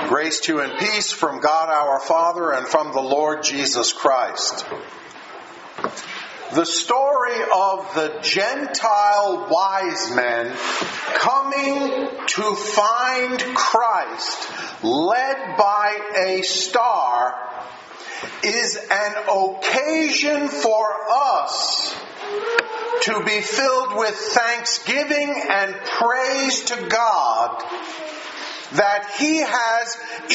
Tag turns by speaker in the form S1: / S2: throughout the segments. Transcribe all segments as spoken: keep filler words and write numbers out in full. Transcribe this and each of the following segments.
S1: Grace to you and peace from God our Father and from the Lord Jesus Christ. The story of the Gentile wise men coming to find Christ, led by a star, is an occasion for us to be filled with thanksgiving and praise to God that He has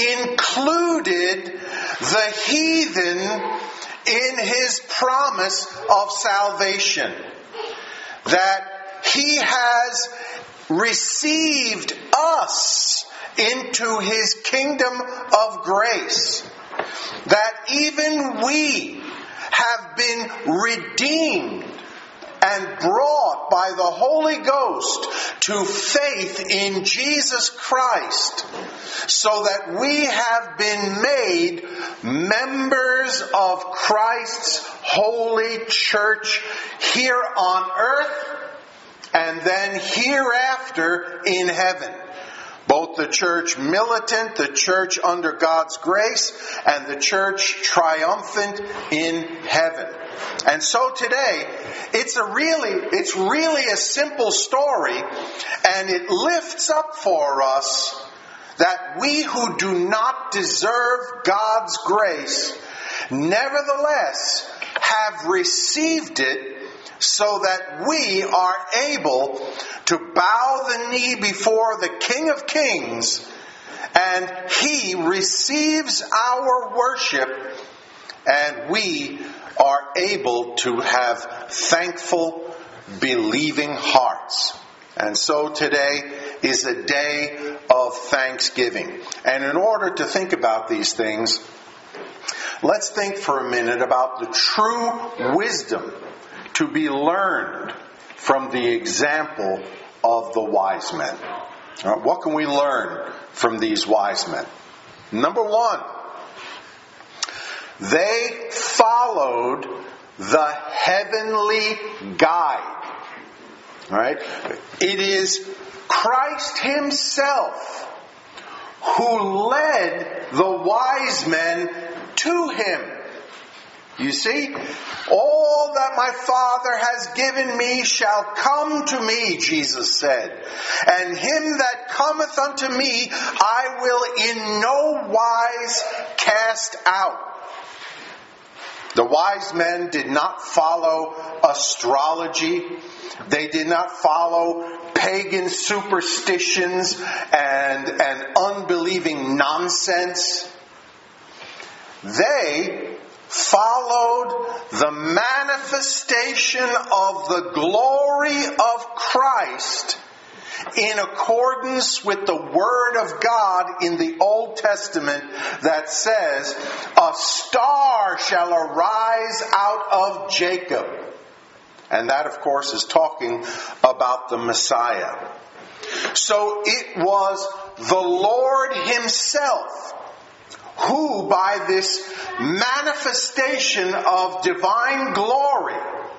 S1: included the heathen in His promise of salvation. That He has received us into His kingdom of grace. That even we have been redeemed and brought by the Holy Ghost to faith in Jesus Christ, so that we have been made members of Christ's holy church here on earth and then hereafter in heaven. Both the church militant, the church under God's grace, and the church triumphant in heaven. And so today, it's a really, it's really a simple story, and it lifts up for us that we who do not deserve God's grace, nevertheless have received it, so that we are able to bow the knee before the King of Kings, and He receives our worship, and we are able to have thankful, believing hearts. And so today is a day of thanksgiving. And in order to think about these things, let's think for a minute about the true wisdom to be learned from the example of the wise men. Now, what can we learn from these wise men? Number one, they followed the heavenly guide. All right? It is Christ Himself who led the wise men to Him. You see, all that my Father has given me shall come to me, Jesus said. And him that cometh unto me I will in no wise cast out. The wise men did not follow astrology. They did not follow pagan superstitions and, and unbelieving nonsense. They followed the manifestation of the glory of Christ in accordance with the Word of God in the Old Testament that says, "A star shall arise out of Jacob." And that, of course, is talking about the Messiah. So it was the Lord Himself who, by this manifestation of divine glory,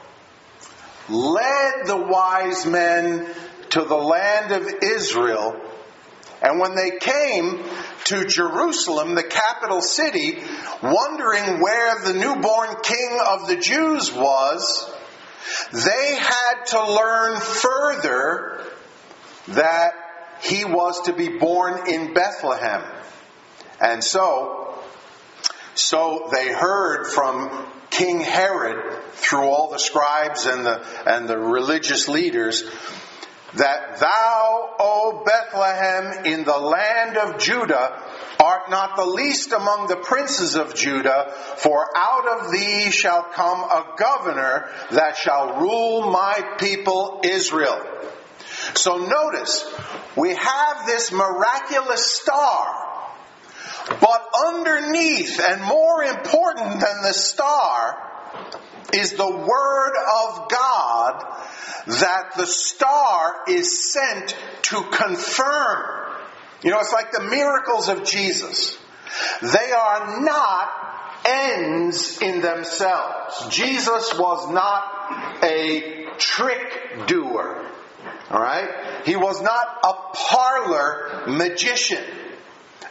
S1: led the wise men to the land of Israel. And when they came to Jerusalem, the capital city, wondering where the newborn King of the Jews was, they had to learn further that He was to be born in Bethlehem. And so, so they heard from King Herod through all the scribes and the and the religious leaders that thou, O Bethlehem, in the land of Judah, art not the least among the princes of Judah, for out of thee shall come a governor that shall rule my people Israel. So notice, we have this miraculous star. But underneath, and more important than the star, is the Word of God that the star is sent to confirm. You know, it's like the miracles of Jesus. They are not ends in themselves. Jesus was not a trick doer. All right? He was not a parlor magician.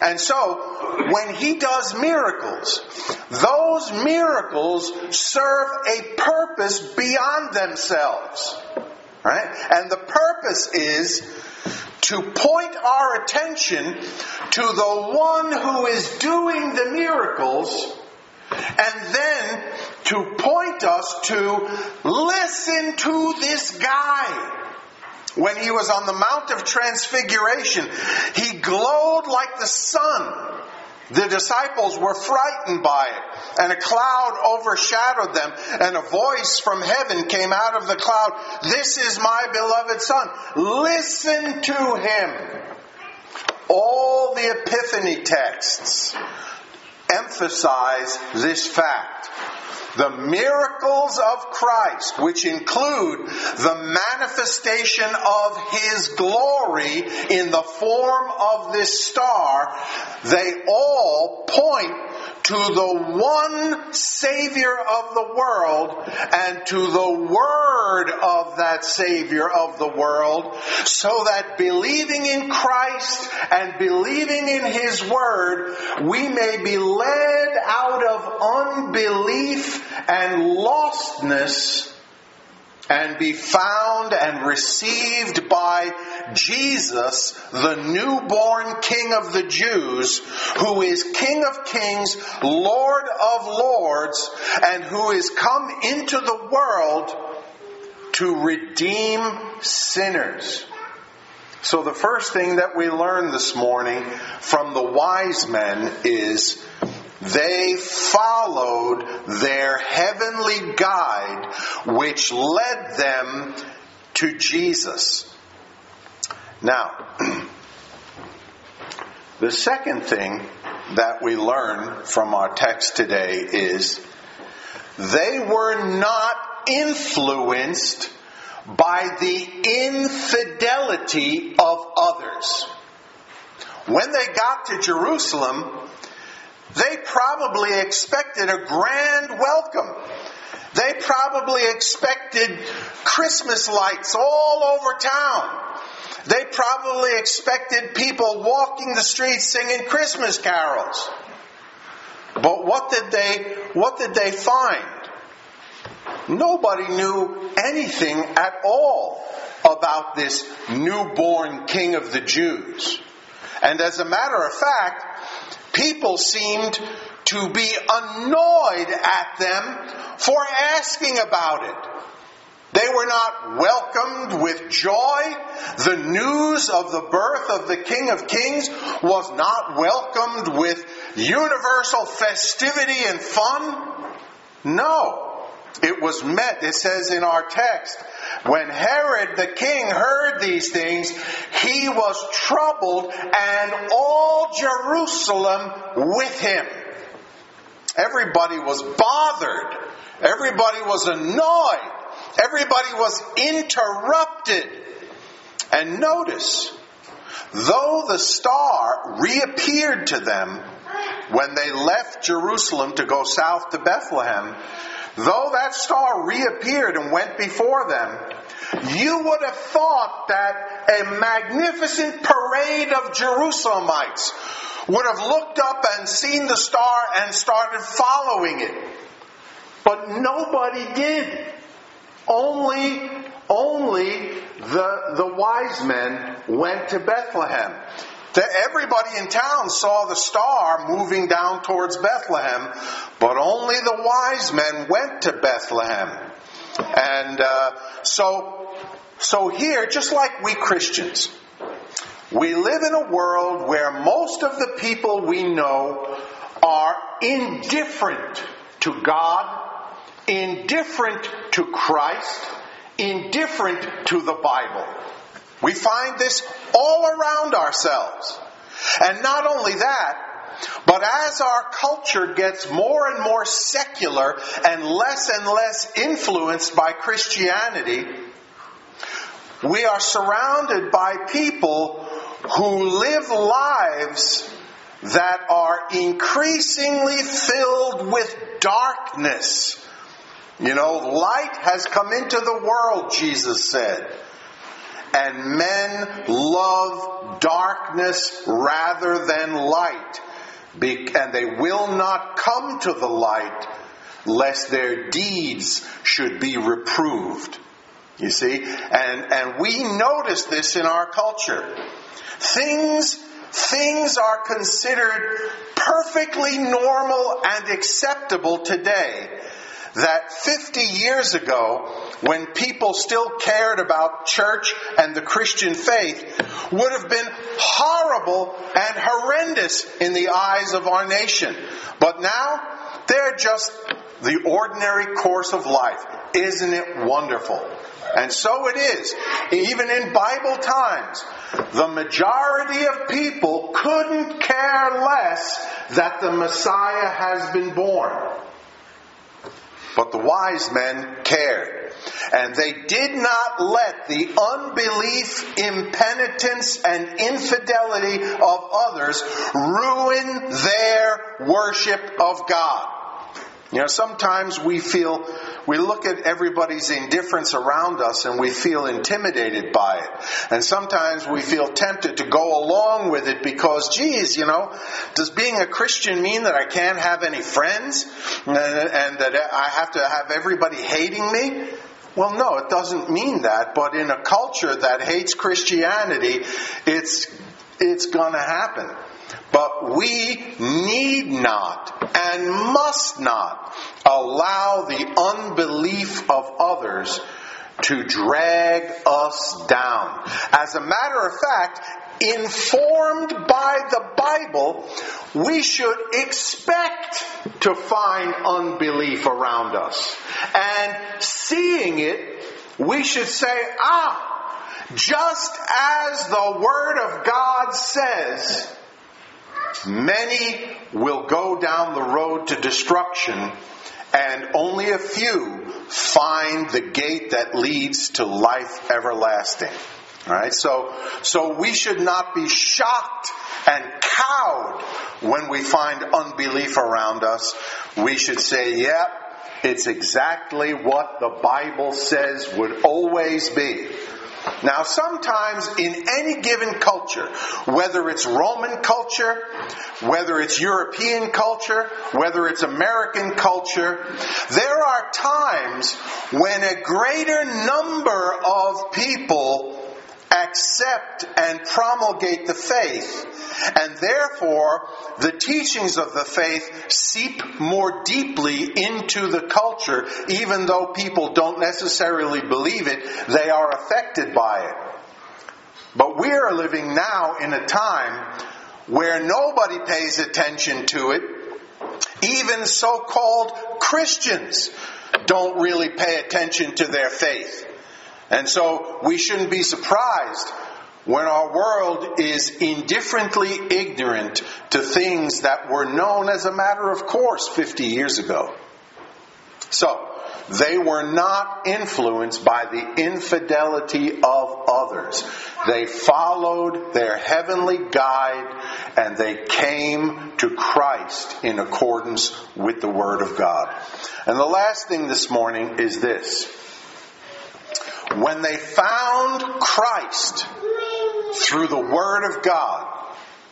S1: And so, when he does miracles, those miracles serve a purpose beyond themselves. Right? And the purpose is to point our attention to the one who is doing the miracles, and then to point us to listen to this guy. When he was on the Mount of Transfiguration, he glowed like the sun. The disciples were frightened by it, and a cloud overshadowed them, and a voice from heaven came out of the cloud, "This is my beloved Son. Listen to him." All the Epiphany texts emphasize this fact. The miracles of Christ, which include the manifestation of His glory in the form of this star, they all point to the one Savior of the world and to the Word of that Savior of the world, so that believing in Christ and believing in His Word, we may be led out of unbelief and lostness and be found and received by Jesus, the newborn King of the Jews, who is King of kings, Lord of lords, and who is come into the world to redeem sinners. So the first thing that we learn this morning from the wise men is they followed their heavenly guide, which led them to Jesus. Now, the second thing that we learn from our text today is they were not influenced by the infidelity of others. When they got to Jerusalem, they probably expected a grand welcome. They probably expected Christmas lights all over town. They probably expected people walking the streets singing Christmas carols. But what did they, what did they find? Nobody knew anything at all about this newborn King of the Jews. And as a matter of fact, people seemed to be annoyed at them for asking about it. They were not welcomed with joy. The news of the birth of the King of Kings was not welcomed with universal festivity and fun. No. It was met, it says in our text, when Herod the king heard these things, he was troubled, and all Jerusalem with him. Everybody was bothered. Everybody was annoyed. Everybody was interrupted. And notice, though the star reappeared to them when they left Jerusalem to go south to Bethlehem, though that star reappeared and went before them, you would have thought that a magnificent parade of Jerusalemites would have looked up and seen the star and started following it. But nobody did. Only, only the, the wise men went to Bethlehem. Everybody in town saw the star moving down towards Bethlehem, but only the wise men went to Bethlehem. And uh, so, so here, just like we Christians, we live in a world where most of the people we know are indifferent to God, indifferent to Christ, indifferent to the Bible. We find this all around ourselves. And not only that, but as our culture gets more and more secular and less and less influenced by Christianity, we are surrounded by people who live lives that are increasingly filled with darkness. You know, light has come into the world, Jesus said. and men love darkness rather than light, and they will not come to the light, lest their deeds should be reproved. You see? And, and we notice this in our culture. Things, things are considered perfectly normal and acceptable today that fifty years ago, when people still cared about church and the Christian faith, would have been horrible and horrendous in the eyes of our nation. But now, they're just the ordinary course of life. Isn't it wonderful? And so it is. Even in Bible times, the majority of people couldn't care less that the Messiah has been born. But the wise men cared. And they did not let the unbelief, impenitence, and infidelity of others ruin their worship of God. You know, sometimes we feel, we look at everybody's indifference around us and we feel intimidated by it. And sometimes we feel tempted to go along with it because, geez, you know, does being a Christian mean that I can't have any friends and, and that I have to have everybody hating me? Well, no, it doesn't mean that. But in a culture that hates Christianity, it's, it's going to happen. But we need not and must not allow the unbelief of others to drag us down. As a matter of fact, informed by the Bible, we should expect to find unbelief around us. And seeing it, we should say, ah, just as the Word of God says, many will go down the road to destruction, and only a few find the gate that leads to life everlasting. All right, so so we should not be shocked and cowed when we find unbelief around us. We should say, "Yep, it's exactly what the Bible says would always be." Now, sometimes in any given culture, whether it's Roman culture, whether it's European culture, whether it's American culture, there are times when a greater number of people accept and promulgate the faith, and therefore the teachings of the faith seep more deeply into the culture. Even though people don't necessarily believe it, they are affected by it. But we are living now in a time where nobody pays attention to it. Even so-called Christians don't really pay attention to their faith. And so we shouldn't be surprised when our world is indifferently ignorant to things that were known as a matter of course fifty years ago. So, they were not influenced by the infidelity of others. They followed their heavenly guide and they came to Christ in accordance with the Word of God. And the last thing this morning is this. When they found Christ through the Word of God,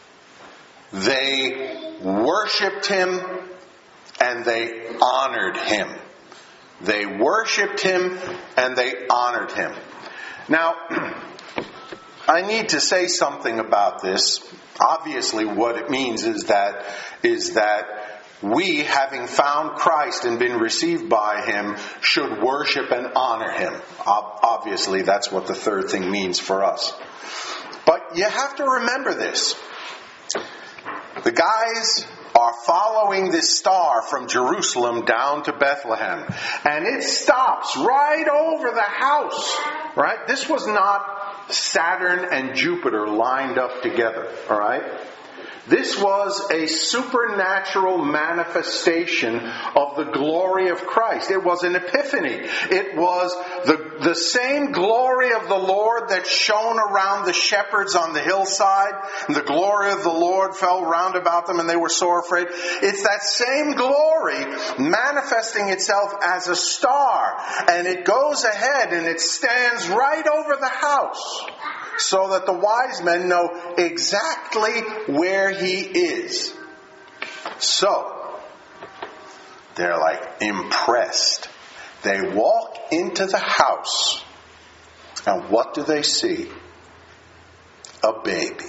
S1: they worshipped Him and they honored Him. They worshipped Him and they honored Him. Now, I need to say something about this. Obviously, what it means is that is that we, having found Christ and been received by Him, should worship and honor Him. Obviously, that's what the third thing means for us. But you have to remember this. The guys are following this star from Jerusalem down to Bethlehem. And it stops right over the house. Right? This was not Saturn and Jupiter lined up together. All right? This was a supernatural manifestation of the glory of Christ. It was an epiphany. It was the, the same glory of the Lord that shone around the shepherds on the hillside. And the glory of the Lord fell round about them and they were sore afraid. It's that same glory manifesting itself as a star. And it goes ahead and it stands right over the house, so that the wise men know exactly where he is. So, they're like impressed. They walk into the house, and what do they see? A baby.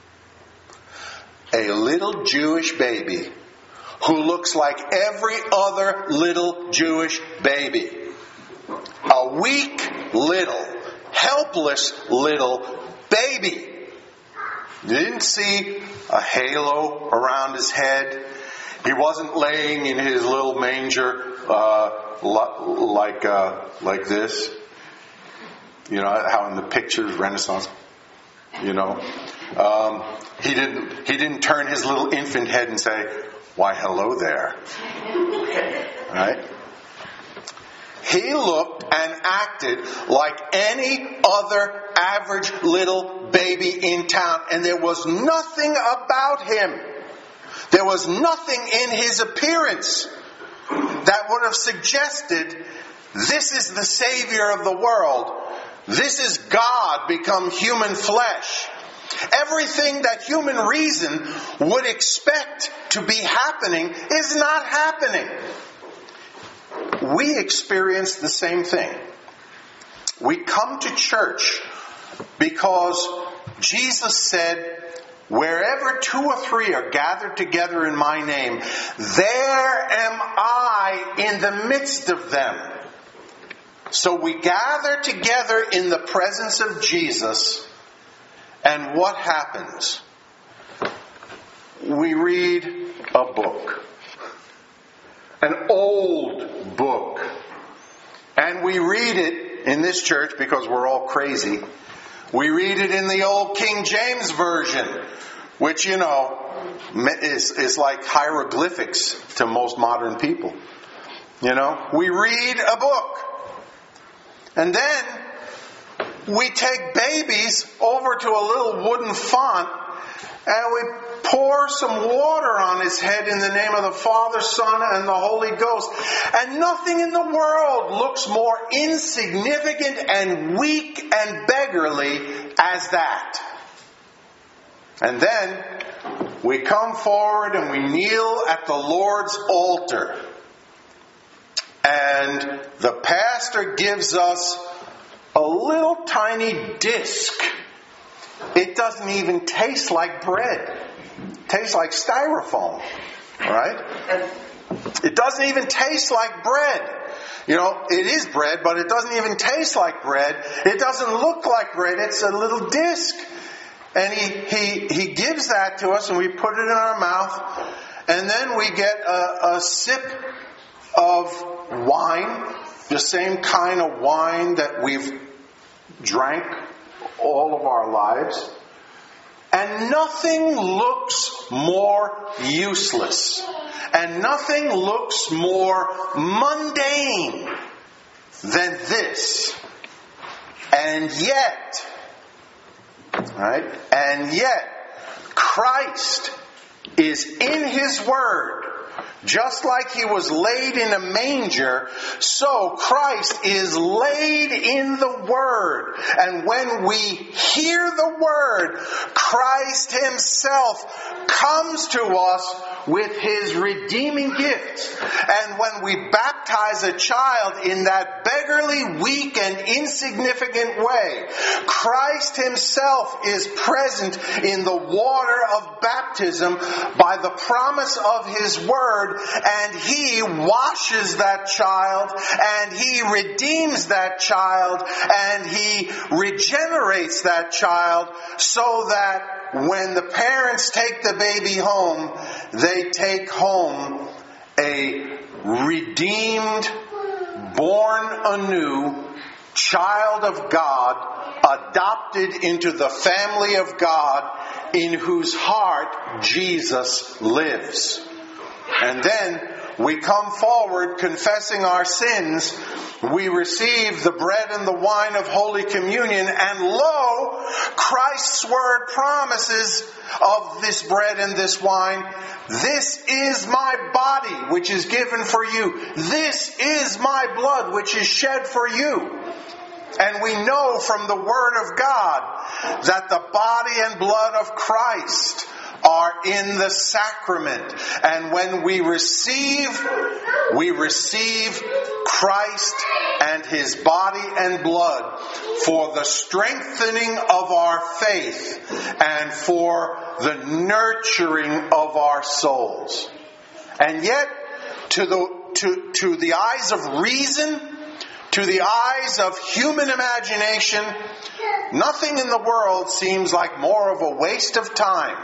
S1: A little Jewish baby who looks like every other little Jewish baby. A weak little, helpless little baby. You didn't see a halo around his head. He wasn't laying in his little manger uh, like uh, like this. You know how in the pictures, Renaissance. You know, um, he didn't he didn't turn his little infant head and say, "Why, hello there." Right? He looked and acted like any other average little baby in town. And there was nothing about him. There was nothing in his appearance that would have suggested this is the Savior of the world. This is God become human flesh. Everything that human reason would expect to be happening is not happening. We experience the same thing. We come to church because Jesus said, wherever two or three are gathered together in my name, there am I in the midst of them. So we gather together in the presence of Jesus, and what happens? We read a book. An old book. And we read it in this church because we're all crazy. We read it in the old King James Version, which, you know, is, is like hieroglyphics to most modern people. You know, we read a book. And then we take babies over to a little wooden font and we pour some water on his head in the name of the Father, Son, and the Holy Ghost. And nothing in the world looks more insignificant and weak and beggarly as that. And then we come forward and we kneel at the Lord's altar. And the pastor gives us a little tiny disc. It doesn't even taste like bread. It tastes like styrofoam. Right? It doesn't even taste like bread. You know, it is bread, but it doesn't even taste like bread. It doesn't look like bread. It's a little disc. And he, he, he gives that to us and we put it in our mouth. And then we get a, a sip of wine. The same kind of wine that we've drank all of our lives. And nothing looks more useless. And nothing looks more mundane than this. And yet, right? And yet, Christ is in His Word. Just like He was laid in a manger, so Christ is laid in the Word. And when we hear the Word, Christ Himself comes to us with His redeeming gift. And when we baptize a child in that beggarly, weak, and insignificant way, Christ Himself is present in the water of baptism by the promise of His Word. And He washes that child, and He redeems that child, and He regenerates that child, so that when the parents take the baby home, they take home a redeemed, born anew child of God, adopted into the family of God, in whose heart Jesus lives. And then we come forward confessing our sins. We receive the bread and the wine of Holy Communion. And lo, Christ's word promises of this bread and this wine, this is my body which is given for you. This is my blood which is shed for you. And we know from the Word of God that the body and blood of Christ are in the sacrament. And when we receive, we receive Christ and His body and blood for the strengthening of our faith and for the nurturing of our souls. And yet, to the, to, to the eyes of reason, to the eyes of human imagination, nothing in the world seems like more of a waste of time.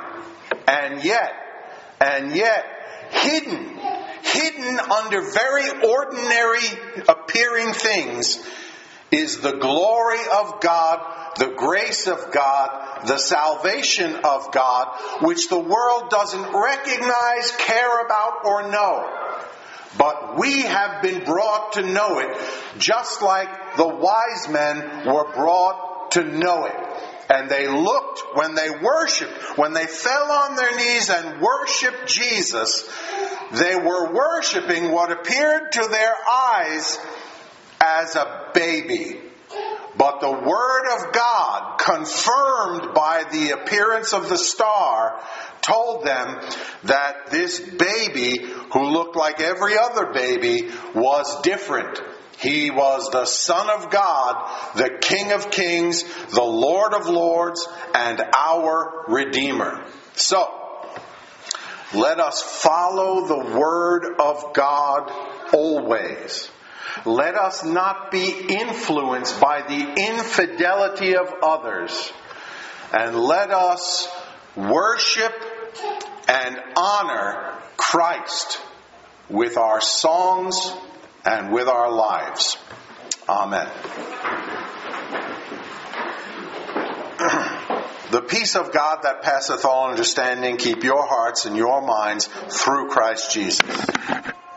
S1: And yet, and yet, hidden, hidden under very ordinary appearing things is the glory of God, the grace of God, the salvation of God, which the world doesn't recognize, care about, or know. But we have been brought to know it, just like the wise men were brought to know it. And they looked, when they worshipped, when they fell on their knees and worshipped Jesus, they were worshipping what appeared to their eyes as a baby. But the Word of God, confirmed by the appearance of the star, told them that this baby, who looked like every other baby, was different. He was the Son of God, the King of Kings, the Lord of Lords, and our Redeemer. So, let us follow the Word of God always. Let us not be influenced by the infidelity of others. And let us worship and honor Christ with our songs and with our lives. Amen. The peace of God that passeth all understanding keep your hearts and your minds through Christ Jesus.